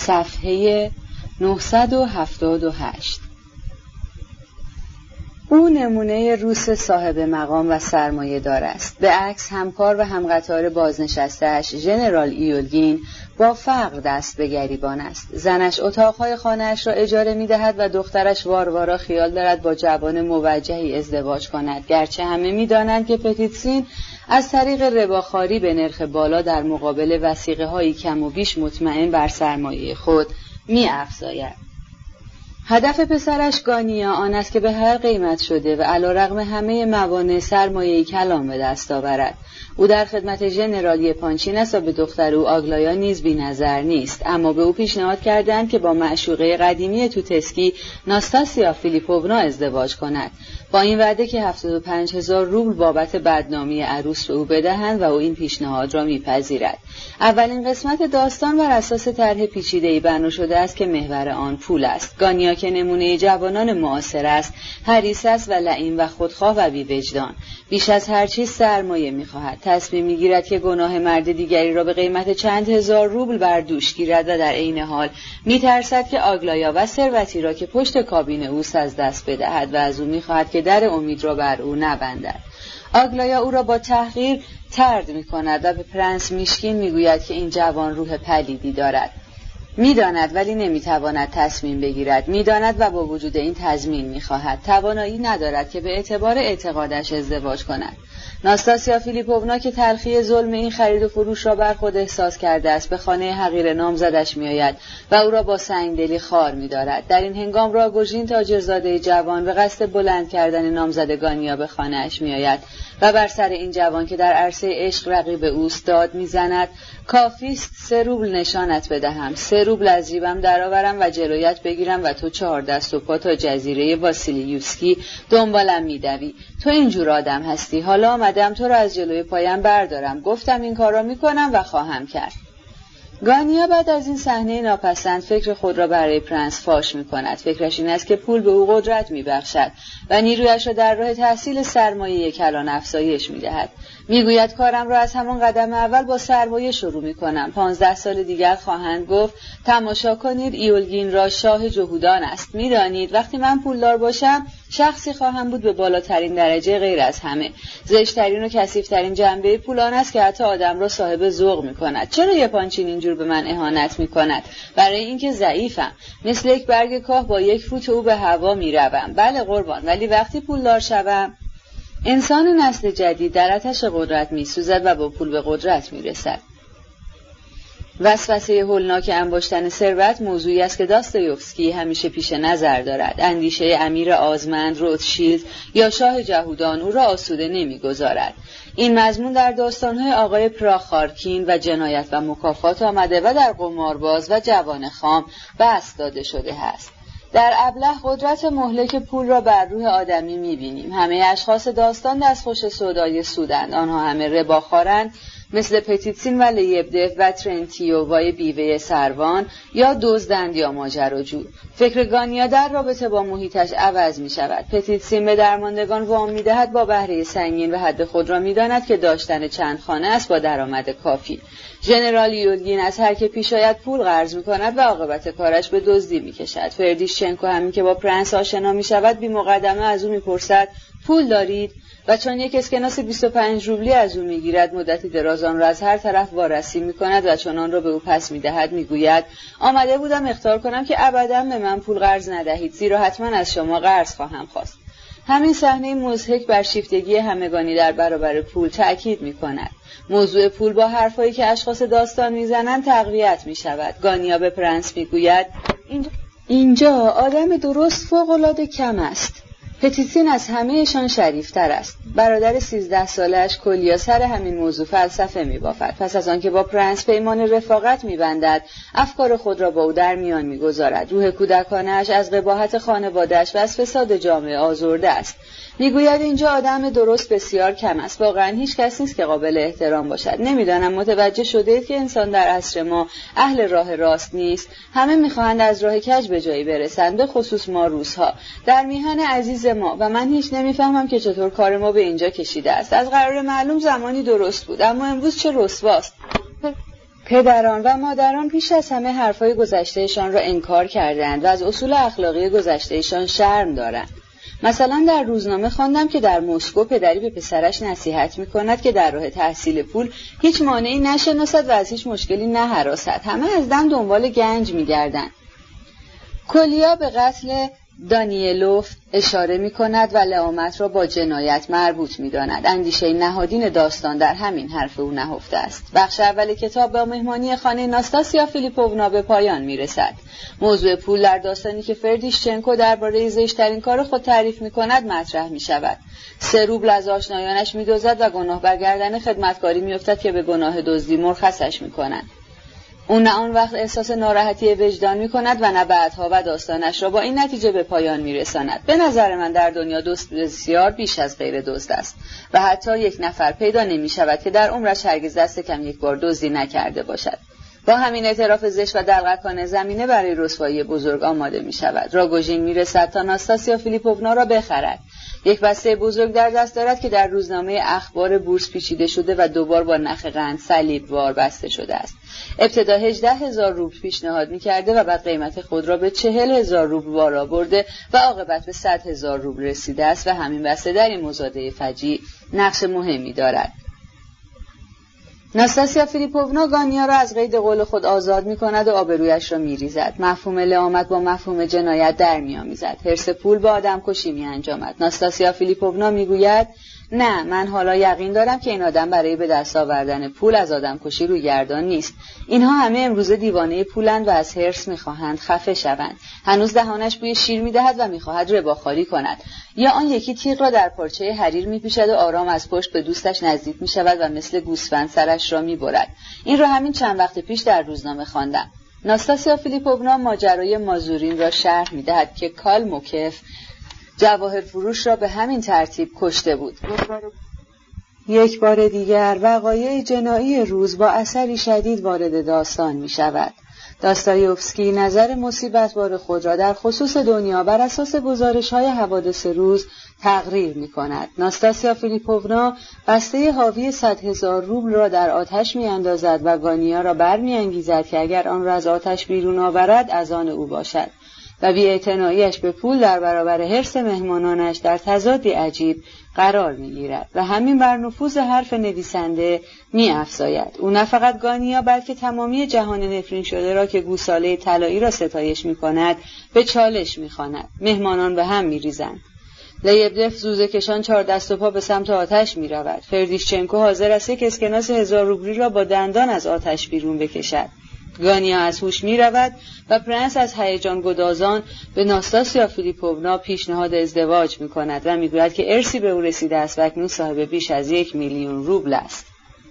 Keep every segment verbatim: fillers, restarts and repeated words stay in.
صفحه نهصد و هفتاد و هشت. او نمونه روس صاحب مقام و سرمایه دار است. به عکس همکار و همقطار بازنشسته‌اش ژنرال ایولگین با فقر دست به گریبان است. زنش اتاقهای خانه‌اش را اجاره می‌دهد و دخترش واروارا خیال دارد با جوان موجهی ازدواج کند، گرچه همه می‌دانند که پتیتسین از طریق رباخواری به نرخ بالا در مقابل وثیقه‌های کم و بیش مطمئن بر سرمایه خود می‌افزاید. هدف پسرش گانیا آن است که به هر قیمت شده و علیرغم همه موانع سرمایه‌ای کلان به دست آورد. او در خدمت ژنرال پانچین است و به دختر او آگلایا نیز بی نظر نیست، اما به او پیشنهاد کردند که با معشوقه قدیمی توتسکی ناستاسیا فیلیپوونا ازدواج کند، با این وعده که هفتاد و پنج هزار روبل بابت بدنامی عروس به او بدهند و او این پیشنهاد را میپذیرد. اولین قسمت داستان بر اساس طرح پیچیده‌ای بنا شده است که محور آن پول است. گانیا که نمونه جوانان معاصر است، حریص است و لعین و خودخواه و بی‌وجدان. بیش از هر چیز سرمایه می‌خواهد. تصمیم می‌گیرد که گناه مرد دیگری را به قیمت چند هزار روبل بر دوش گیرد و در عین حال می‌ترسد که آگلایا و ثروتی را که پشت کابین اوست از دست بدهد و از او می‌خواهد که در امید را بر او نبندد. آگلایا او را با تحقیر طرد می‌کند و به پرنس میشکین می‌گوید که این جوان روح پلیدی دارد. می‌داند ولی نمی‌تواند تصمیم بگیرد. می‌داند و با وجود این تضمین می‌خواهد. توانایی ندارد که به اعتبار اعتقادش ازدواج کند. ناستاسیا فیلیپوونا که تلخی ظلم این خرید و فروش را بر خود احساس کرده است، به خانه حقیر نامزدش می‌آید و او را با سنگدلی خار می‌دارد. در این هنگام راگوژین تاجرزاده جوان به قصد بلند کردن نامزد گانیا به خانه‌اش می‌آید و بر سر این جوان که در عرصه عشق رقیب اوست داد می‌زند: کافیست سه روبل نشانت بدهم، سه روبل از جیبم درآورم و جلویت بگیرم و تو چهار دست و پا تا جزیره واسیلیوسکی دنبالم می‌دوی. تو اینجور آدم هستی. حالا آمدم تو را از جلوی پایم بردارم. گفتم این کار را می‌کنم و خواهم کرد. گانیا بعد از این صحنه ناپسند فکر خود را برای پرنس فاش می‌کند. فکرش این است که پول به او قدرت می‌بخشد و نیرویش را در راه تحصیل سرمایه کلان افزایش می‌دهد. می‌گوید کارم را از همان قدم اول با سرمایه شروع می‌کنم. پانزده سال دیگر خواهند گفت تماشا کنید ایولگین را شاه جهودان است. می‌دانید وقتی من پولدار باشم شخصی خواهم بود به بالاترین درجه، غیر از همه زشت‌ترین و کثیف‌ترین جنبه پول آن است که حتی آدم را صاحب ذوق می‌کند. چرا یه پانچین اینجور به من اهانت می‌کند؟ برای اینکه ضعیفم، مثل یک برگ کاه با یک فوت او به هوا می‌روم. بله قربان، ولی وقتی پولدار شوم، انسان نسل جدید در آتش قدرت می‌سوزد و با پول به قدرت می‌رسد. وسوسه هولناک انباشتن ثروت موضوعی است که داستایوفسکی همیشه پیش نظر دارد. اندیشه امیر آزمند، روتشیلد یا شاه جهودان او را آسوده نمی‌گذارد. این مضمون در داستان‌های آقای پراخارکین و جنایت و مکافات آمده و در قمارباز و جوان خام بسط داده شده است. در ابله قدرت مهلک پول را بر روح آدمی می‌بینیم. همه اشخاص داستان دستخوش سودای سودند. آنها همه رباخوارند، مثل پتیتسین و لیبدف و ترنتیووای بیوه سروان، یا دزدند یا ماجراجو. فکر گانیا در رابطه با محیطش عوض می شود. پتیتسین به درماندگان وام می دهد با بهره سنگین و حد خود را می داند که داشتن چند خانه است با درآمد کافی. ژنرال ایولگین از هر که پیش آید پول قرض می کند و عاقبت کارش به دزدی می کشد. فردیشچنکو همین که با پرنس آشنا می شود بی مقدمه از او می پرسد پول دارید؟ و چون یک اسکناس بیست و پنج روبلی از او میگیرد مدتی دراز آن را از هر طرف وارسی میکند و چون آن را به او پس میدهد میگوید آمده بودم اخطار کنم که ابدا به من پول قرض ندهید، زیرا حتما از شما قرض خواهم خواست. همین صحنه مضحک بر شیفتگی همگانی در برابر پول تأکید میکند. موضوع پول با حرفایی که اشخاص داستان میزنند تقویت میشود. گانیا به پرنس میگوید اینجا, اینجا آدم درست فوق‌العاده کم است. پتیتسین از همهشان شریفتر است. برادر سیزده سالش کلیا سر همین موضوع فلسفه می‌بافد. پس از آنکه با پرنس پیمان رفاقت می‌بندد، افکار خود را با او در میان می‌گذارد. روح کودکانه‌اش از قباحت خانواده‌اش و از فساد جامعه آزرده است. میگوید اینجا آدم درست بسیار کم است. واقعا هیچ کس نیست که قابل احترام باشد. نمیدانم متوجه شدید که انسان در عصر ما اهل راه راست نیست. همه میخواهند از راه کج به جایی برسند، به خصوص ما روس‌ها. در میهن عزیز ما و من هیچ نمیفهمم که چطور کار ما به اینجا کشیده است. از قرار معلوم زمانی درست بود، اما امروز چه رسواست. پدران و مادران پیش از همه حرفای گذشتهشان را انکار کردند و از اصول اخلاقی گذشتهشان شرم دارند. مثلا در روزنامه خواندم که در مسکو پدری به پسرش نصیحت می‌کند که در راه تحصیل پول هیچ مانعی نشناسد و از هیچ مشکلی نهراسد. همه از دم دنبال گنج می‌گردند. کولیا به قتل دانیلوف اشاره می کند و لئامت را با جنایت مربوط می داند. اندیشه نهادین داستان در همین حرف او نهفته است. بخش اول کتاب با مهمانی خانه ناستاسیا فیلیپوونا به پایان می رسد. موضوع پول در داستانی که فردیشچنکو درباره زشترین کار خود تعریف می کند مطرح می شود. سه روبل از آشنایانش می دوزد و گناه بر گردن خدمتکاری می افتد که به گناه دزدی مرخصش می کنند. اون نه آن وقت احساس ناراحتی وجدان می کند و نه بعدها و داستانش را با این نتیجه به پایان می رساند. به نظر من در دنیا دوست بسیار بیش از غیر دزد است و حتی یک نفر پیدا نمی شود که در عمرش هرگز دست کم یک بار دزدی نکرده باشد. با همین اعتراف زشت و دلقکانه زمینه برای رسوایی بزرگ آماده می شود. راگوژین می رسد تا ناستاسیا فیلیپوونا را بخرد. یک بسته بزرگ در دست دارد که در روزنامه اخبار بورس پیچیده شده و دوبار با نخ قند صلیبوار بسته شده است. ابتدا هجده هزار روبل پیشنهاد می‌کرده و بعد قیمت خود را به چهل هزار روبل بالا برده و عاقبت به صد هزار روبل رسیده است و همین بسته در این مزاده فجیع نقش مهمی دارد. ناستاسیا فیلیپوونا گانیا را از قید قول خود آزاد می‌کند و آبرویش را می‌ریزد. مفهوم لئامت با مفهوم جنایت در می‌آمیزد. حرص پول با آدمکشی می‌انجامد. ناستاسیا فیلیپوونا می‌گوید نه، من حالا یقین دارم که این آدم برای به دست آوردن پول از آدمکشی روی گردان نیست. اینها همه امروزه دیوانه پولند و از حرص می‌خواهند خفه شوند. هنوز دهانش بوی شیر می‌دهد و می‌خواهد رباخواری کند. یا آن یکی تیغ را در پارچه حریر می‌پیچد و آرام از پشت به دوستش نزدیک می‌شود و مثل گوسفند سرش را می‌برد. این را همین چند وقت پیش در روزنامه خواندم. ناستاسیا فیلیپوونا ماجرای مازورین را شرح می‌دهد که کالموکف جواهر فروش را به همین ترتیب کشته بود. یک بار دیگر وقایع جنایی روز با اثری شدید وارد داستان می شود. داستایوفسکی نظر مصیبت‌بار خود را در خصوص دنیا بر اساس گزارش‌های حوادث روز تقریر می کند. ناستاسیا فیلیپوونا بسته حاوی صد هزار روبل را در آتش می اندازد و گانیا را بر می انگیزد که اگر آن را از آتش بیرون آورد از آن او باشد و بی‌اعتنایی‌اش به پول در برابر حرص مهمانانش در تضادی عجیب قرار می‌گیرد و همین بر نفوذ حرف نویسنده می‌افزاید. او نه فقط گانیا بلکه تمامی جهان نفرین شده را که گوساله طلایی را ستایش می‌کند به چالش می‌خواند. مهمانان به هم می‌ریزند. لیبدف زوزه کشان چهار دست و پا به سمت آتش می‌رود. فردیشچنکو حاضر است یک اسکناس هزار روبلی را با دندان از آتش بیرون بکشد. گانیا از هوش می رود و پرنس از هیجان گدازان به ناستاسیا فیلیپوونا پیشنهاد ازدواج می کند و می گوید که ارثی به او رسیده است و اکنون صاحب بیش از یک میلیون روبل است.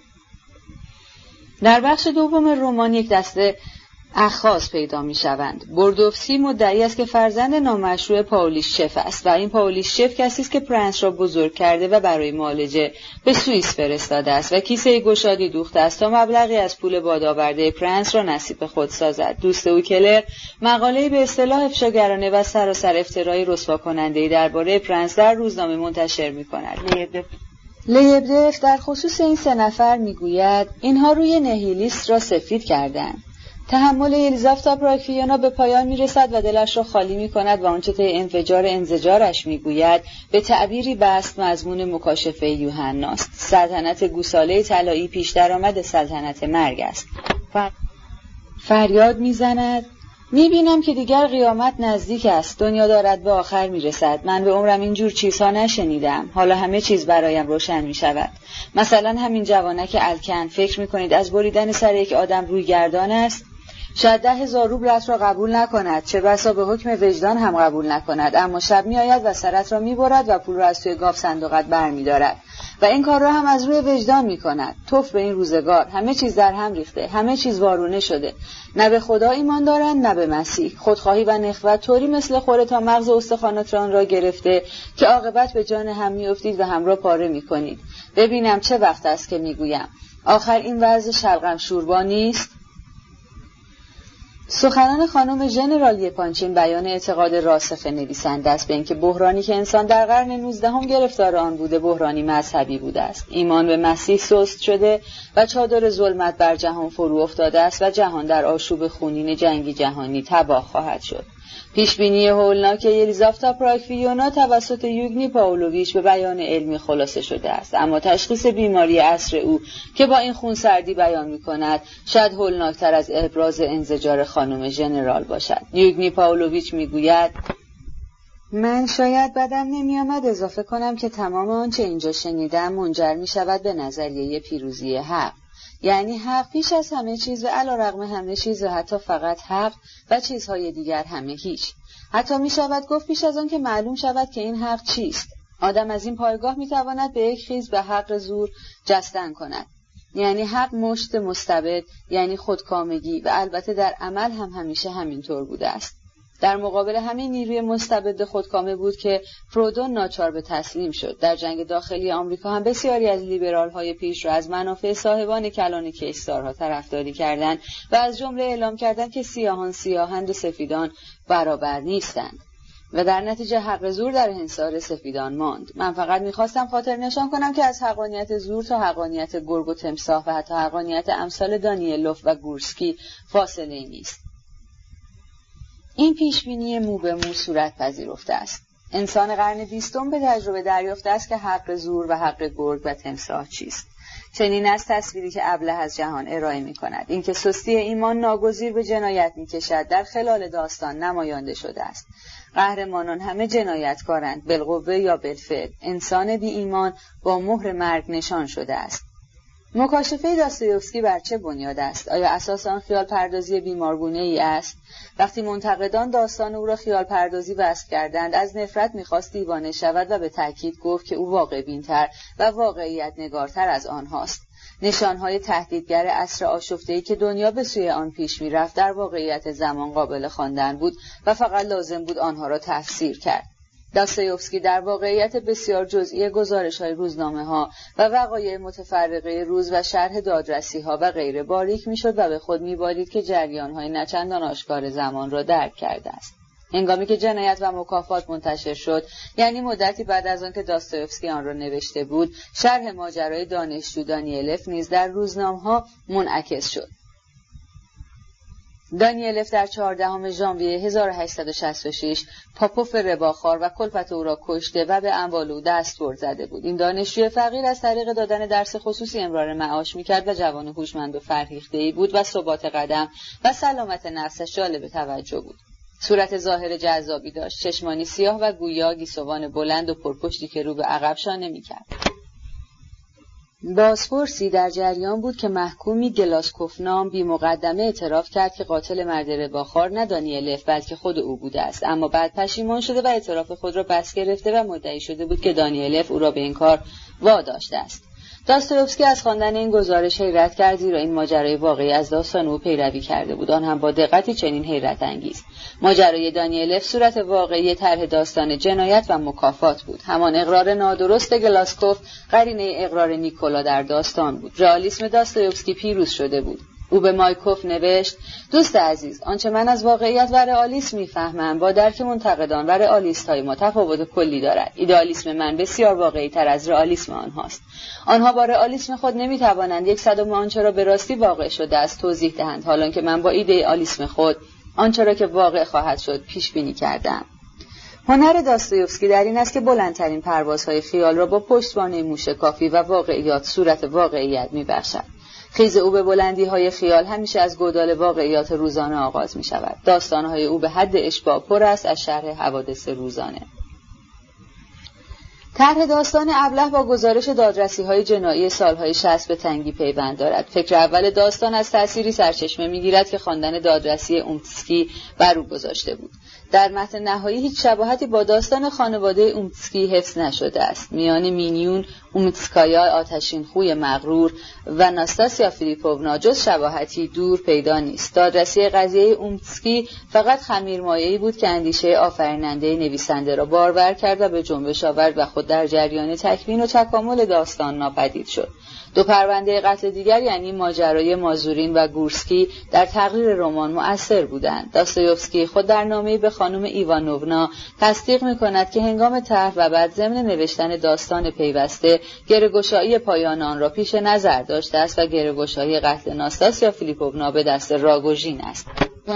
در بخش دوم رمان یک دسته اخاذ پیدا می شوند. بوردوفسکی مدعی است که فرزند نامشروع پاولیشچف است و این پاولیشچف کسی است که پرنس را بزرگ کرده و برای معالجه به سوئیس فرستاده است و کیسه گشادی دوخته است تا مبلغی از پول بادآورده پرنس را نصیب خود سازد. دوست او کلر مقاله‌ای به اصطلاح افشاگرانه و سراسر افترای رسوا کننده‌ای درباره پرنس در روزنامه منتشر می کند. لیبدف در خصوص این سه نفر می گوید اینها روی نهیلیست را سفید کردند. تحمل الیزاوتا پراکفیونا به پایان میرسد و دلش را خالی می کند و آنچه طی انفجار انزجارش میگوید به تعبیری بست مضمون مکاشفه یوحناست. سلطنت گوساله طلایی پیش درآمد سلطنت مرگ است. فریاد میزند میبینم که دیگر قیامت نزدیک است. دنیا دارد به آخر میرسد. من به عمرم اینجور چیزها نشنیدم. حالا همه چیز برایم روشن میشود. مثلا همین جوانک الکن، فکر میکنید از بریدن سر یک آدم روی گردان است؟ شاید ده هزار روبلت را قبول نکند، چه بسا به حکم وجدان هم قبول نکند، اما شب میآید و سرت را میبرد و پول را از توی گاف صندوقت برمیدارد و این کار را هم از روی وجدان میکند. توف به این روزگار، همه چیز در هم ریخته، همه چیز وارونه شده. نه به خدا ایمان دارند نه به مسیح. خودخواهی و نخوت طوری مثل خوره تا مغز استخوانات را گرفته که عاقبت به جان هم میافتید و هم را پاره میکنید. ببینم چه وقت است که میگویم آخر این وضع شلغم شوربا نیست؟ سخنان خانم ژنرال یپانچین بیان اعتقاد راسخ نویسنده است به اینکه بحرانی که انسان در قرن نوزدهم گرفتار آن بوده بحرانی مذهبی بوده است. ایمان به مسیح سست شده و چادر ظلمت بر جهان فرو افتاده است و جهان در آشوب خونین جنگی جهانی تباه خواهد شد. پیشبینی هولناک یلیزاوتا پراکفیونا توسط یوگنی پاولویچ به بیان علمی خلاصه شده است، اما تشخیص بیماری عصر او که با این خونسردی بیان می‌کند شاید هولناکتر از ابراز انزجار خانم ژنرال باشد. یوگنی پاولویچ می‌گوید: من شاید بدم نمی‌آمد اضافه کنم که تمام آنچه اینجا شنیدم منجر می‌شود به نظریه پیروزی حق، یعنی حق پیش از همه چیز و علی‌رغم همه چیز و حتی فقط حق و چیزهای دیگر همه هیچ. حتی می شود گفت پیش از آن که معلوم شود که این حق چیست. آدم از این پایگاه می تواند به یک خیز به حق زور جستن کند، یعنی حق مشت مستبد، یعنی خودکامگی، و البته در عمل هم همیشه همینطور بوده است. در مقابل همین نیروی مستبد خودکامه بود که پرودون ناچار به تسلیم شد. در جنگ داخلی آمریکا هم بسیاری از لیبرال‌های پیشرو از منافع صاحبان کلان کشتارها طرفداری کردند و از جمله اعلام کردند که سیاهان سیاهند و سفیدان برابر نیستند و در نتیجه حق زور در انحصار سفیدان ماند. من فقط می‌خواستم خاطر نشان کنم که از حقانیت زور تا حقانیت گرگ و تمساح و حتی حقانیت امثال دانیلوف و گورسکی فاصله نیست. این پیشبینی مو به مو صورت پذیرفته است. انسان قرن بیستم به تجربه دریافته است که حق زور و حق گرگ و تمساح چیست. چنین است تصویری که ابله از جهان ارائه می کند. اینکه سستی ایمان ناگزیر به جنایت می کشد در خلال داستان نماینده شده است. قهرمانان همه جنایتکارند، بالقوه یا بالفعل. انسان بی ایمان با مهر مرگ نشان شده است. مکاشفه داستایوفسکی بر چه بنیاد است؟ آیا اساس آن خیال پردازی بیمارگونه ای است؟ وقتی منتقدان داستان او را خیال پردازی وصف کردند، از نفرت می‌خواست دیوانه شود و به تأکید گفت که او واقع بین‌تر و واقعیت نگارتر از آنهاست. نشانهای تهدیدگر عصر آشفته‌ای که دنیا به سوی آن پیش می‌رفت در واقعیت زمان قابل خواندن بود و فقط لازم بود آنها را تفسیر کرد. داستایوفسکی در واقعیت بسیار جزئی گزارش‌های روزنامه‌ها و وقایع متفرقه روز و شرح دادرسی‌ها و غیره باریک می‌شد و به خود می‌بالید که جریان‌های نچندان آشکار زمان را درک کرده است. هنگامی که جنایت و مکافات منتشر شد، یعنی مدتی بعد از آن که داستایوفسکی آن را نوشته بود، شرح ماجرای دانشجو دانیلف نیز در روزنامه‌ها منعکس شد. دانیلف در چهاردهم ژانویه هزار و هشتصد و شصت و شش پاپوف رباخوار و کلفت او را کشته و به اموال او دستور زده بود. این دانشجوی فقیر از طریق دادن درس خصوصی امرار معاش می‌کرد و جوان هوشمند و فرهیخته‌ای بود و ثبات قدم و سلامت نفسش جالب توجه بود. صورت ظاهر جذابی داشت، چشمانی سیاه و گویا گیسوان بلند و پرپشتی که رو به عقب شانه می‌کرد. بازپرسی در جریان بود که محکومی گلاسکوف نام بی مقدمه اعتراف کرد که قاتل مرد رباخوار نه دانیلف بلکه خود او بوده است، اما بعد پشیمان شده و اعتراف خود را پس گرفته و مدعی شده بود که دانیلف او را به این کار واداشته است. داستایوفسکی از خواندن این گزارش حیرت کرد، زیرا این ماجرای واقعی از داستان او پیروی کرده بود، آن هم با دقتی چنین حیرت انگیز. ماجرای دانیلف صورت واقعی طرح داستان جنایت و مکافات بود. همان اقرار نادرست گلاسکوف قرینه اقرار نیکولا در داستان بود. رئالیسم داستایوفسکی پیروز شده بود. او به مایکوف نوشت: دوست عزیز، آنچه من از واقعیت و رئالیسم می‌فهمم با درک منتقدان و رئالیست‌های ما تفاوت کلی دارد. ایدئالیسم من بسیار واقعی‌تر از رئالیسم آنهاست. آنها با رئالیسم خود نمی‌توانند یک صدم آنچه را به راستی واقع شده است توضیح دهند، حالان که من با ایدئالیسم خود آنچه را که واقع خواهد شد پیش بینی کردم. هنر داستایوفسکی در این است که بلندترین پروازهای خیال را با پشتوانه موشکافی و واقعیات صورت واقعیت می‌بخشد. خیز او به بلندی‌های خیال همیشه از گودال واقعیات روزانه آغاز می‌شود. داستان‌های او به حد اشباع پر است از شرح حوادث روزانه. طرح داستان ابله با گزارش دادرسی‌های جنایی سال‌های شصت به تنگی پیوند دارد. فکر اول داستان از تأثیری سرچشمه می‌گیرد که خواندن دادرسی اومتسکی بر او گذاشته بود. در متن نهایی هیچ شباهتی با داستان خانواده اومتسکی حفظ نشده است. میان مینیون اومتسکایا آتشین خوی مغرور و ناستاسیا فیلیپوونا جز شباهتی دور پیدا نیست. دادرسی قضیه اومتسکی فقط خمیرمایه‌ای بود که اندیشه آفریننده نویسنده را بارور کرد و به جنبش آورد و خود در جریان تکوین و تکامل داستان ناپدید شد. دو پرونده قتل دیگر یعنی ماجرای مازورین و گورسکی در تقریر رمان مؤثر بودند. داستایوفسکی خود در نامه‌ای به خانم ایوانوونا تصدیق می‌کند که هنگام طرح و بعد ضمن نوشتن داستان پیوسته گره‌گشایی پایان آن را پیش نظر داشته است و گره‌گشایی قتل ناستاسیا فیلیپوونا به دست راگوژین است.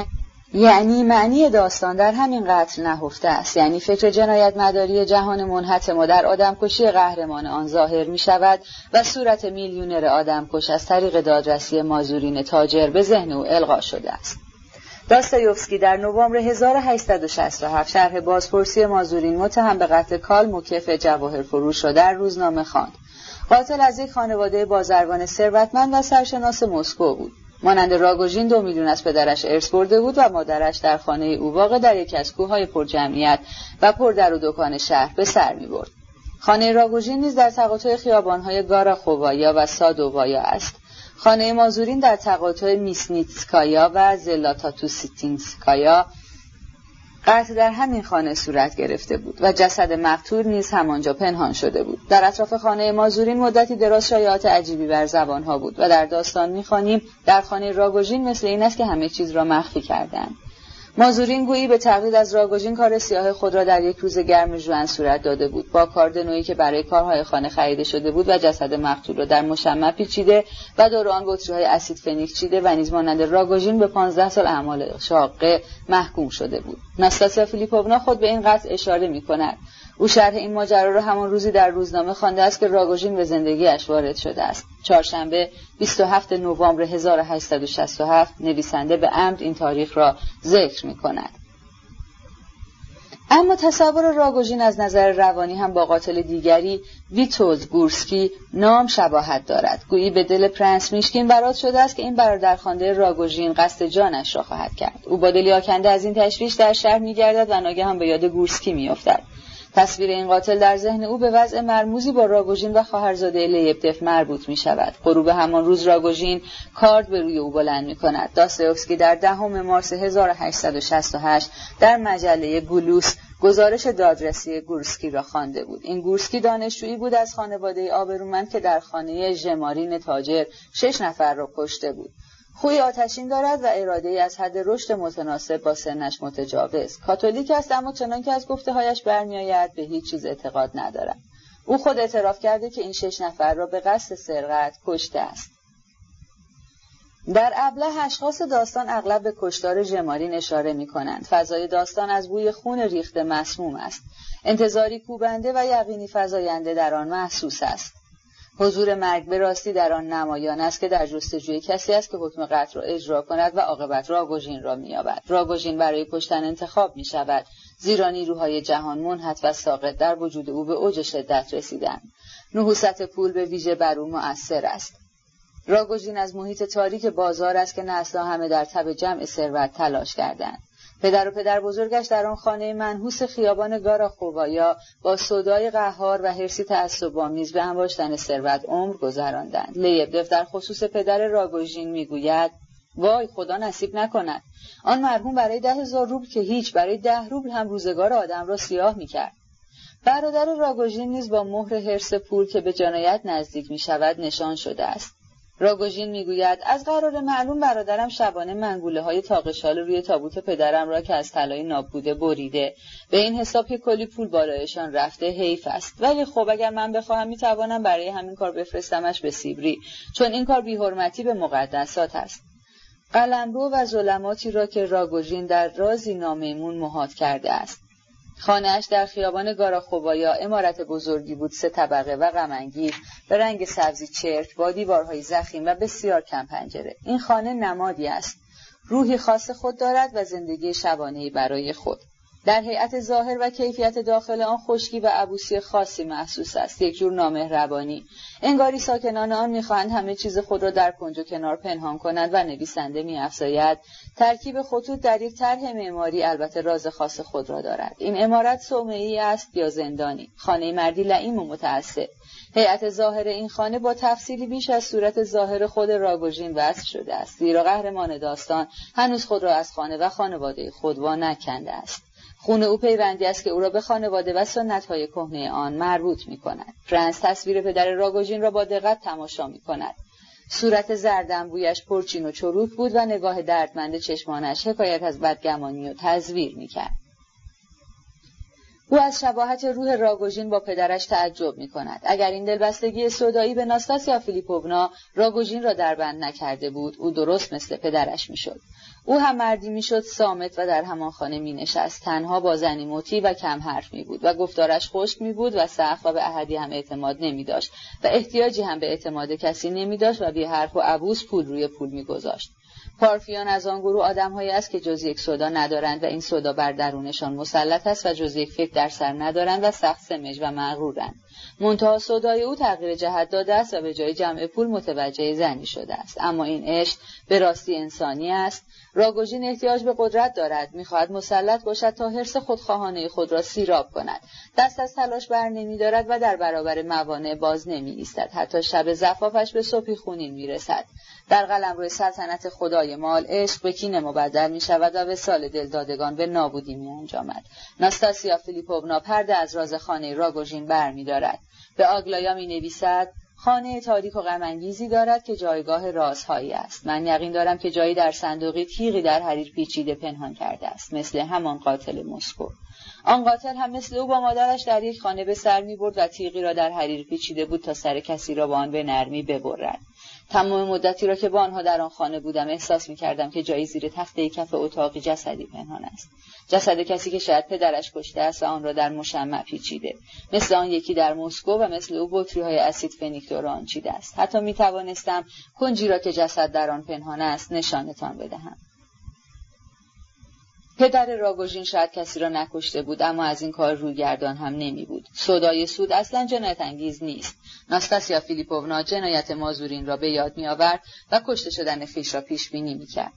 یعنی معنی داستان در همین قتل نهفته است، یعنی فکر جنایت مداری جهان منحتم در آدمکشی قهرمان آن ظاهر می شود و صورت میلیونر آدمکش از طریق دادرسی مازورین تاجر به ذهن او القا شده است. داستایوفسکی در نوامبر هزار و هشتصد و شصت و هفت شرح بازپرسی مازورین متهم به قتل کال موکیف جواهر فروش را در روزنامه خواند. قاتل از یک خانواده بازرگان ثروتمند و سرشناس مسکو بود. مانند راگوژین دو میلیون از پدرش ارث برده بود و مادرش در خانه او واقع در یک از کوههای پرجمعیت و پر در و دکان شهر به سر می‌برد. خانه راگوژین نیز در تقاطع خیابان‌های گاراخووایا و سادووایا است. خانه مازورین در تقاطع میسنیتسکایا و زلاتاتوسیتینسکایا. قتل در همین خانه صورت گرفته بود و جسد مقتول نیز همانجا پنهان شده بود. در اطراف خانه مازورین مدتی دراز شایعات عجیبی بر زبانها بود و در داستان می‌خوانیم در خانه راگوژین مثل این است که همه چیز را مخفی کردند. مازورین گویی به تقلید از راگوژین کار سیاه خود را در یک روز گرم ژوئن صورت داده بود. با کاردنویی که برای کارهای خانه خریده شده بود و جسد مقتول را در مشمع پیچیده و دور آن بطری‌های اسید فنیک چیده و نیز مانند راگوژین به پانزده سال اعمال شاقه محکوم شده بود. ناستاسیا فیلیپوونا خود به این قتل اشاره می‌کند. او شرح این ماجرا را همان روزی در روزنامه خوانده است که راگوژین به زندگیش وارد شده است. چهارشنبه بیست و هفتم نوامبر هزار و هشتصد و شصت و هفت نویسنده به عمد این تاریخ را ذکر می‌کند. اما تصور راگوژین از نظر روانی هم با قاتل دیگری ویتولد گورسکی نام شباهت دارد. گویی به دل پرنس میشکین برات شده است که این برادرخوانده راگوژین قصد جانش را خواهد کرد. او با دلی آکنده از این تشویش در شهر می‌گردد و ناگهان به یاد گورسکی می‌افتد. تصویر این قاتل در ذهن او به وضع مرموزی با راگوژین و خواهرزاده لیبدف مربوط می شود. غروب همان روز راگوژین کارد به روی او بلند می کند. داستایوفسکی در دهم مارس هزار و هشتصد و شصت و هشت در مجله گولوس گزارش دادرسی گورسکی را خوانده بود. این گورسکی دانشجویی بود از خانواده آبرومند که در خانه ژمارین تاجر شش نفر را کشته بود. خوی آتشین دارد و اراده‌ای از حد رشد متناسب با سنش متجاوز. کاتولیک است اما چنان که از گفته‌هایش برمی‌آید به هیچ چیز اعتقاد ندارد. او خود اعتراف کرده که این شش نفر را به قصد سرقت کشته است. در ابله اشخاص داستان اغلب به کشتار ژمارین اشاره می‌کنند. فضای داستان از بوی خون ریخته مسموم است. انتظاری کوبنده و یقینی فزاینده در آن محسوس است. حضور مرگ به راستی در آن نمایان است که در جستجوی کسی است که حکم قتل را اجرا کند و عاقبت راگوژین را می‌یابد. راگوژین برای کشتن انتخاب می‌شود، زیرا نیروهای جهان منحت و ساقط در وجود او به اوج شدت رسیدند. نحوست پول به ویژه بر او مؤثر است. راگوژین از محیط تاریک بازار است که نسل‌ها همه در تب جمع ثروت تلاش کردند. پدر و پدر بزرگش در آن خانه منحوس خیابان گاراخووایا با سودای قهار و حرصی تعصب‌آمیز به انباشتن ثروت عمر گذراندند. لیبدف در خصوص پدر راگوژین میگوید: وای خدا نصیب نکند. آن مرحوم برای ده هزار روبل که هیچ، برای ده روبل هم روزگار آدم را سیاه میکرد. برادر راگوژین نیز با مهر حرص پول که به جنایت نزدیک میشود نشان شده است. راگوژین میگوید: از قرار معلوم برادرم شبانه منگوله های تاقشال روی تابوت پدرم را که از طلای ناب بوده بریده. به این حساب که کلی پول بالایشان رفته حیف است. ولی خب اگر من بخواهم میتوانم برای همین کار بفرستمش به سیبری، چون این کار بی‌حرمتی به مقدسات است. قلمرو و ظلماتی را که راگوژین در رازی نامیمون مهاد کرده است. خانه‌اش در خیابان گاراخووایا عمارت بزرگی بود، سه طبقه و غم‌انگیز، به رنگ سبزی چرک، با دیوارهای ضخیم و بسیار کم پنجره. این خانه نمادی است. روحی خاص خود دارد و زندگی شبانه‌ای برای خود. در هیئت ظاهر و کیفیت داخل آن خشکی و عبوسی خاصی محسوس است، یک جور نامهربانی. انگاری ساکنان آن می‌خواهند همه چیز خود را در کنج و کنار پنهان کنند و نویسنده می‌افزاید ترکیب خطوط در یک طرح معماری البته راز خاص خود را دارد. این عمارت صومعه‌ای است یا زندانی، خانه مردی لئیم و متعصب. هیئت ظاهر این خانه با تفصیلی بیش از صورت ظاهر خود راگوژین وصف شده است، زیرا قهرمان داستان هنوز خود را از خانه و خانواده خود وا نکنده است. خون او پیوندی است که او را به خانواده و سنت‌های کهنه آن مربوط می‌کند. فرانس تصویر پدر راگوژین را با دقت تماشا می‌کند. صورت زردنبویش پرچین و چروک بود و نگاه دردمند چشمانش حکایت از بدگمانی و تزویر می‌کرد. او از شباهت روح راگوژین با پدرش تعجب می‌کند. اگر این دلبستگی سودایی به ناستاسیا فیلیپوونا راگوژین را دربند نکرده بود، او درست مثل پدرش می‌شد. او هم مردی میشد صامت و در همان خانه می نشست، تنها با زنی مطیع و کم حرف می بود و گفتارش خشک می بود و سخت و به احدی هم اعتماد نمی داشت و احتیاجی هم به اعتماد کسی نمی داشت و بی حرف و عبوس پول روی پول می گذاشت. پارفیان از آن گروه آدم‌هایی است که جز یک سودا ندارند و این سودا بر درونشان مسلط است و جز یک فکر در سر ندارند و سخت سمج و مغرورند. منتها سودای او تغییر جهت داده است و به جای جمع پول متوجه زنی شده است. اما این عشق به راستی انسانی است. راگوژین احتیاج به قدرت دارد، می‌خواهد مسلط باشد تا حرص خودخواهانه خود را سیراب کند. دست از تلاش بر نمی‌دارد و در برابر موانع باز نمی‌ایستد. حتی شب زفافش به صبحی خونین می‌رسد. در قلمرو سلطنت خدای مال عشق به کینه مبدل می‌شود و وصال دلدادگان به نابودی می‌انجامد. ناستاسیا فیلیپوونا پرده از راز خانه راگوژین برمی‌دارد. به آگلایا می‌نویسد: خانه تاریک و غم‌انگیزی دارد که جایگاه رازهایی است. من یقین دارم که جایی در صندوقی تیغی در حریر پیچیده پنهان کرده است، مثل همان قاتل مسکو. آن قاتل هم مثل او با مادرش در یک خانه به سر می‌برد و تیغی را در حریر پیچیده بود تا سر کسی را با آن به نرمی ببرد. تمام مدتی را که با آنها در آن خانه بودم احساس می‌کردم که جایی زیر تخته کف اتاقی جسدی پنهان است. جسد کسی که شاید پدرش کشته است و آن را در مشمع پیچیده. مثل آن یکی در مسکو و مثل او بطری‌های اسید فنیک دور آن چیده است. حتی می‌توانستم کنجی را که جسد در آن پنهان است نشانتان بدهم. پدر راگوژین شاید کسی را نکشته بود، اما از این کار رویگردان هم نمی بود. سودای سود اصلا جنایت انگیز نیست. ناستاسیا فیلیپوونا جنایت مازورین را به یاد می آورد و کشته شدن خویش را پیش بینی می کرد.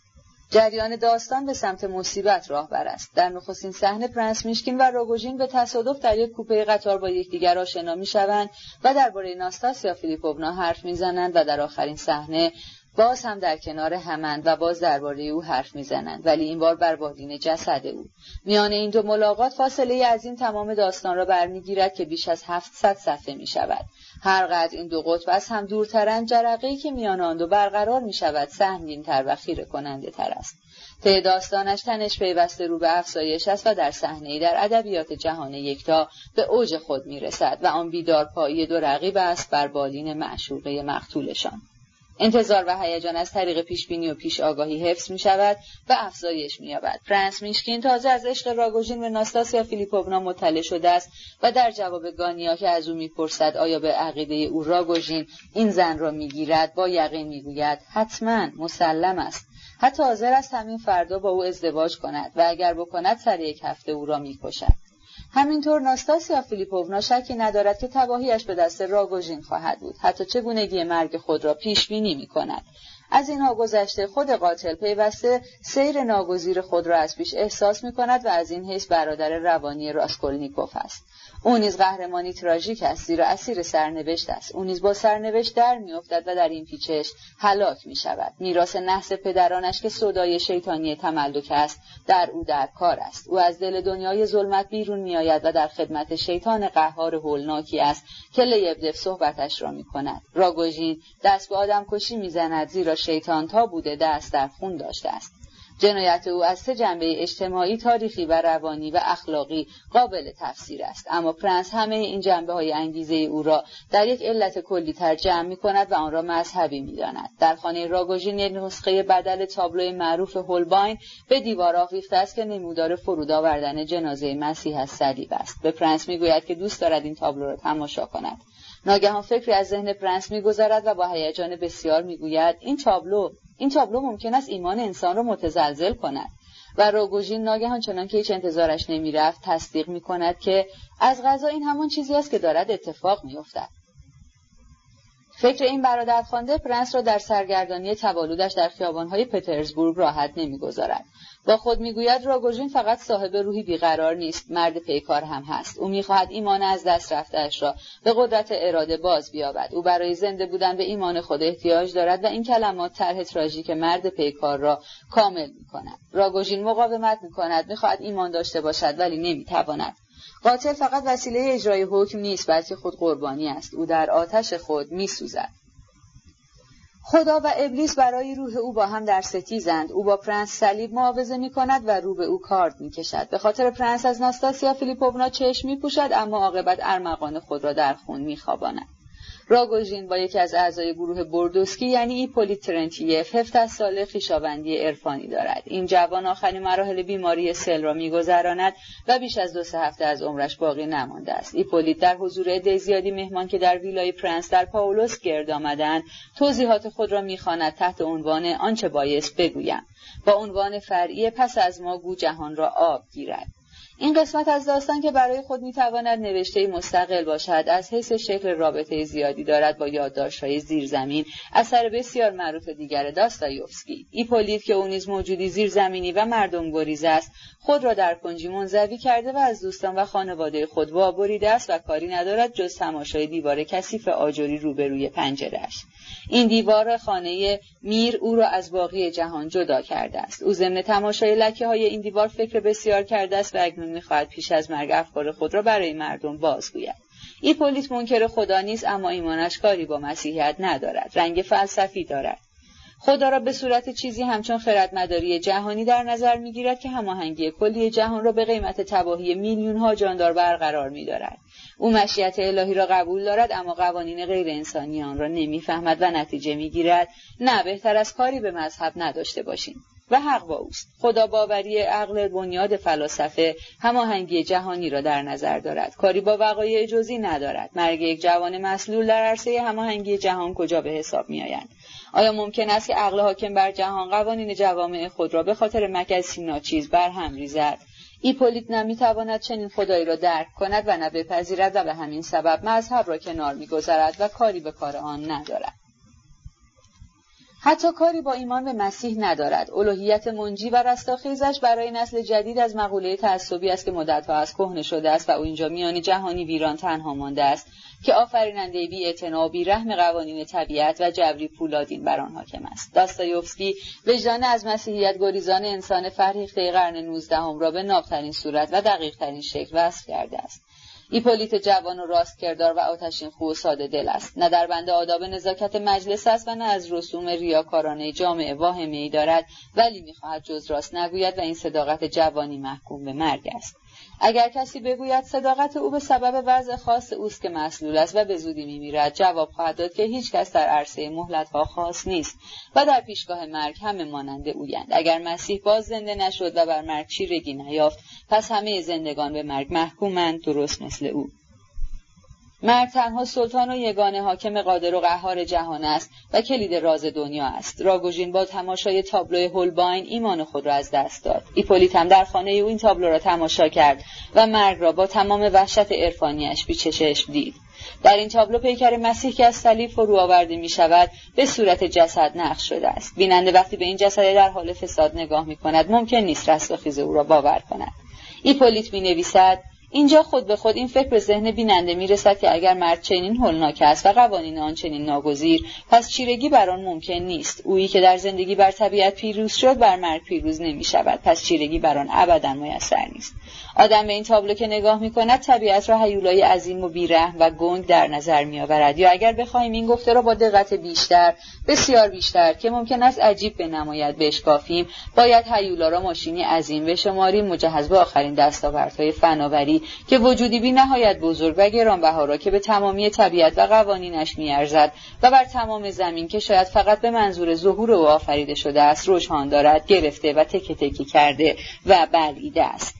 جریان داستان به سمت مصیبت راهبر است. در نخستین صحنه پرنس میشکین و راگوژین به تصادف در یک کوپه قطار با یکدیگر آشنا میشوند و درباره ناستاسیا فیلیپوونا حرف میزنند و در آخرین صحنه باز هم در کنار همند و باز درباره او حرف میزنند، ولی این بار بر بالین جسد او. میان این دو ملاقات فاصله از این تمام داستان را برمیگیرد که بیش از هفتصد صفحه می شود. هر قدر این دو قطب از هم دورترند، جرقه‌ای که میان آن دو برقرار می شود سهمگین‌تر و خیره کننده تر است. ته داستانش تنش پیوسته رو به افزایش است و در صحنه‌ای در ادبیات جهان یکتا به اوج خود می رسد و آن بیدارپایی دو رقیب است بر بالین معشوقه مقتولشان. انتظار و هیجان از طریق پیشبینی و پیش آگاهی حفظ می شود و افزایش می یابد. پرنس میشکین تازه از عشق راگوژین به ناستاسیا فیلیپوونا مطلع شده است و در جواب گانیا که از او می پرسد آیا به عقیده او راگوژین این زن را می گیرد، با یقین می گوید حتما، مسلم است. حتی حاضر است همین فردا با او ازدواج کند و اگر بکند سر یک هفته او را می کشد. همینطور ناستاسیا فیلیپوونا شکی ندارد که تباهیش به دست راگوژین خواهد بود. حتی چگونگی مرگ خود را پیش بینی می کند. از اینها گذشته خود قاتل پیوسته سیر ناگزیر خود را از پیش احساس می کند و از این حیث برادر روانی راسکولنیکوف است. او نیز قهرمانی تراژیک است، زیرا اسیر سرنوشت است. او نیز با سرنوشت در میافتد و در این پیچش هلاک می شود. میراث نحس پدرانش که سودای شیطانی تملک است در او در کار است. او از دل دنیای ظلمت بیرون می آید و در خدمت شیطان قهار هولناکی است که لیبدف صحبتش را می کند. راگوژین دست به آدم کشی می زند، زیرا شیطان تا بوده دست در خون داشته است. جنایت او از سه جنبه اجتماعی، تاریخی و روانی و اخلاقی قابل تفسیر است، اما پرنس همه این جنبه‌های انگیزه او را در یک علت کلی تر جمع می‌کند و آن را مذهبی می‌داند. در خانه راگوژین یک نسخه بدل تابلوی معروف هولباین به دیوار آویخته است که نمودار فرود آوردن جنازه مسیح از صلیب است. به پرنس می‌گوید که دوست دارد این تابلو را تماشا کند. ناگهان فکری از ذهن پرنس می‌گذرد و با هیجان بسیار می‌گوید این تابلو این تابلو ممکن است ایمان انسان را متزلزل کند. و راگوژین ناگهان چنان که هیچ انتظارش نمیرفت تصدیق میکند که از قضا این همان چیزی است که دارد اتفاق میافتد. فکر این برادرخوانده پرنس را در سرگردانی تولدش در خیابان‌های پترزبورگ راحت نمیگذارد. با خود میگوید راگوژین فقط صاحب روحی بیقرار نیست، مرد پیکار هم هست. او میخواهد ایمان از دست رفته‌اش را به قدرت اراده باز بیابد. او برای زنده بودن به ایمان خود احتیاج دارد و این کلمات طرح تراژیک مرد پیکار را کامل میکند. راگوژین مقاومت میکند، میخواهد ایمان داشته باشد ولی نمیتواند. قاتل فقط وسیله اجرای حکم نیست بلکه خود قربانی است. او در آتش خود میسوزد. خدا و ابلیس برای روح او با هم در ستیزند. او با پرنس صلیب معاوضه می‌کند و رو به او کارد می‌کشد. به خاطر پرنس از ناستاسیا فیلیپوونا چشم می‌پوشد، اما عاقبت ارمغان خود را در خون می‌خواباند. راگوژین با یکی از اعضای گروه بوردوسکی یعنی ایپولیت ترنتیف هفده ساله خویشاوندی عرفانی دارد. این جوان آخرین مراحل بیماری سل را می‌گذراند و بیش از دو سه هفته از عمرش باقی نمانده است. ایپولیت در حضور عده زیادی مهمان که در ویلای پرنس در پاولوس گرد آمدند توضیحات خود را می‌خواند تحت عنوان آنچه بایست بگویم. با عنوان فرعی پس از ما گو جهان را آب گیرد. این قسمت از داستان که برای خود میتواند نوشته مستقل باشد از حیث شکل رابطه زیادی دارد با یادداشت‌های زیرزمین، اثر بسیار معروف دیگر داستایوفسکی. ایپولیت که او نیز موجودی زیرزمینی و مردم گریز است، خود را در کنجی منزوی کرده و از دوستان و خانواده خود وابریده است و کاری ندارد جز تماشای دیوار کثیف آجری روبروی پنجره‌اش. این دیوار خانه میر او را از باقی جهان جدا کرده است. او ضمن تماشای لکه‌های این دیوار فکر بسیار کرده است و اکنون می‌خواهد پیش از مرگ افکار خود را برای مردم بازگوید. ایپولیت منکر خدا نیست، اما ایمانش کاری با مسیحیت ندارد. رنگ فلسفی دارد. خدا را به صورت چیزی همچون خردمداری جهانی در نظر می‌گیرد که هماهنگی کلی جهان را به قیمت تباهی میلیون‌ها جاندار برقرار می‌دارد. او مشیت الهی را قبول دارد، اما قوانین غیر انسانی آن را نمی‌فهمد و نتیجه می‌گیرد نه بهتر از کاری به مذهب نداشته باشیم. و حق با اوست. خدا باوری عقل بنیاد فلاسفه هماهنگی جهانی را در نظر دارد. کاری با وقایع جزئی ندارد. مرگ یک جوان مسلول در عرصه هماهنگی جهان کجا به حساب می‌آید؟ آیا ممکن است که عقل حاکم بر جهان قوانین جوامع خود را به خاطر مکسی ناچیز برهم ریزد؟ ایپولیت نمی‌تواند چنین خدایی را درک کند و نه بپذیرد و به همین سبب مذهب را کنار می‌گذارد و کاری به کار آن ندارد. حتی کاری با ایمان به مسیح ندارد. الوهیت منجی و رستاخیزش برای نسل جدید از مقوله تعصبی است که مدت‌ها از کهنه شده است و او اینجا میان جهانی ویران تنها مانده است که آفریننده بی‌اعتنا و بی‌رحم قوانین طبیعت و جبری پولادین بر آن حاکم است. داستایوفسکی وجدان از مسیحیت گریزان انسان فرهیخته قرن نوزدهم را به ناب‌ترین صورت و دقیق‌ترین شکل وصف کرده است. ایپولیت جوان و راست کردار و آتشین خو و ساده دل است. نه در بند آداب نزاکت مجلس است و نه از رسوم ریاکارانه جامعه واهمه‌ای دارد، ولی می‌خواهد جز راست نگوید و این صداقت جوانی محکوم به مرگ است. اگر کسی بگوید صداقت او به سبب وضع خاص اوست که مسلول است و به زودی می‌میرد، جواب خواهد داد که هیچ کس در عرصه مهلت‌ها خاص نیست و در پیشگاه مرگ همه مانند اویند. اگر مسیح باز زنده نشد و بر مرگ چیرگی نیافت، پس همه زندگان به مرگ محکومند، درست مثل او. مرگ تنها سلطان و یگانه حاکم قادر و قهار جهان است و کلید راز دنیا است. راگوژین با تماشای تابلو هولباین ایمان خود را از دست داد. ایپولیت هم در خانه او این تابلو را تماشا کرد و مرگ را با تمام وحشت عرفانیش پیش چشم دید. در این تابلو پیکر مسیح که از صلیب فرو آورده می شود به صورت جسد نقش شده است. بیننده وقتی به این جسد در حال فساد نگاه می کند ممکن نیست رستاخیز او را باور کند. ایپولیت می نویسد: اینجا خود به خود این فکر به ذهن بیننده می رسد که اگر مرگ چنین هولناک است و قوانین آن چنین ناگزیر، پس چیرگی بر آن ممکن نیست. اویی که در زندگی بر طبیعت پیروز شد بر مرگ پیروز نمی شود، پس چیرگی بر آن ابدا میسر نیست. آدم به این تابلو که نگاه می کند طبیعت را هیولای عظیم و بیرحم و گنگ در نظر می آورد. یا اگر بخوایم این گفته را با دقت بیشتر، بسیار بیشتر که ممکن است عجیب بنماید بشکافیم، باید هیولا را ماشینی عظیم بشماریم مجهز به آخرین دستاوردهای فناوری که وجودی بی نهایت بزرگ و گرانبها را که به تمامی طبیعت و قوانینش می‌ارزد و بر تمام زمین که شاید فقط به منظور ظهور او آفریده شده است رجحان دارد، گرفته و تکه تکه کرده و بلعیده است.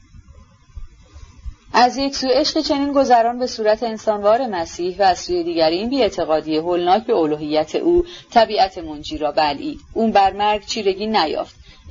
از یک سو عشق چنین گذران به صورت انسانوار مسیح و از سوی دیگری این بی‌اعتقادی هولناک به الوهیت او طبیعت منجی را بلعید. اون بر مرگ چیرگی نیافت.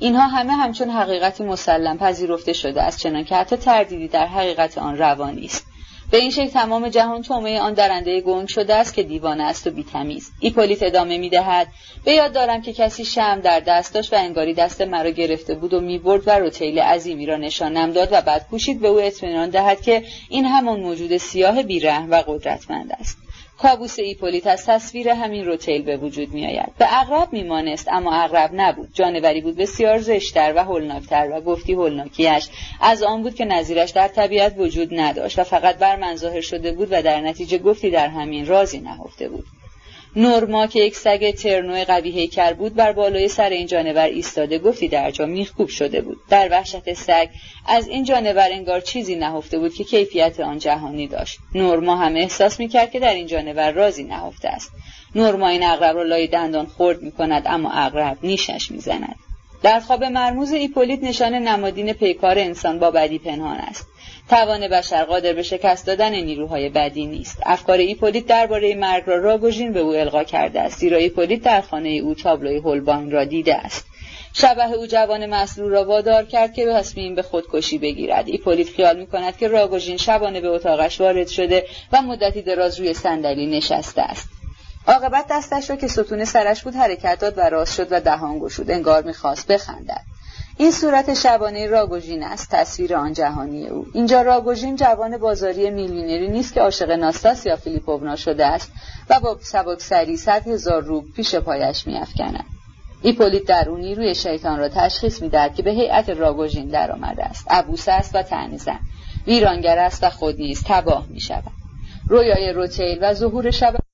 اینها همه همچون حقیقتی مسلم پذیرفته شده است، چنان که حتی تردیدی در حقیقت آن روا نیست. به این شکل تمام جهان طعمه آن درنده گنگ شده است که دیوانه است و بی‌تمیز. ایپولیت ادامه می‌دهد: به یاد دارم که کسی شمع در دست داشت و انگاری دست مرا گرفته بود و می‌برد و روتیل عظیمی را نشانم داد و بعد کوشید به او اطمینان دهد که این همان موجود سیاه بی‌رحم و قدرتمند است. کابوس ایپولیت از تصویر همین روتیل به وجود می آید. به عقرب می مانست، اما عقرب نبود. جانوری بود بسیار زشت‌تر و هولناکتر و گفتی هولناکیش از آن بود که نظیرش در طبیعت وجود نداشت و فقط بر من ظاهر شده بود و در نتیجه گفتی در همین رازی نهفته بود. نورما که یک سگ ترنو قوی هیکل بود بر بالای سر این جانور ایستاده، گفتی در جا میخکوب شده بود. در وحشت سگ از این جانور انگار چیزی نهفته بود که کیفیت آن جهانی داشت. نورما هم احساس میکرد که در این جانور رازی نهفته است. نورما این عقرب را لای دندان خرد میکند، اما عقرب نیشش میزند. در خواب مرموز ایپولیت نشان نمادین پیکار انسان با بدی پنهان است. توان بشر قادر به شکست دادن نیروهای بدی نیست. افکار ایپولیت درباره مرگ را راگوژین به او القا کرده است، زیرا ایپولیت در خانه او تابلوی هولباین را دیده است. شبح او جوان مسرور را وادار کرد که تصمیم به خودکشی بگیرد. ایپولیت خیال می‌کند که راگوژین شبانه به اتاقش وارد شده و مدتی دراز روی صندلی نشسته است. عاقبت دستش را که ستون سرش بود حرکت داد و راست شد و دهان گشود، انگار می‌خواست بخندد. این صورت شبانه راگوژین است، تصویر آن جهانی او. اینجا راگوژین جوان بازاری میلیونری نیست که عاشق ناستاسیا فیلیپوونا شده است و با سبکسری صد هزار روبل پیش پایش می‌افکند. ایپولیت درونی روی شیطان را تشخیص می‌دهد که به هیئت راگوژین در آمده است. عبوس است و طعنه‌زن، ویرانگر است و خود نیز تباه می‌شود. رویای روتیل و ظهور شب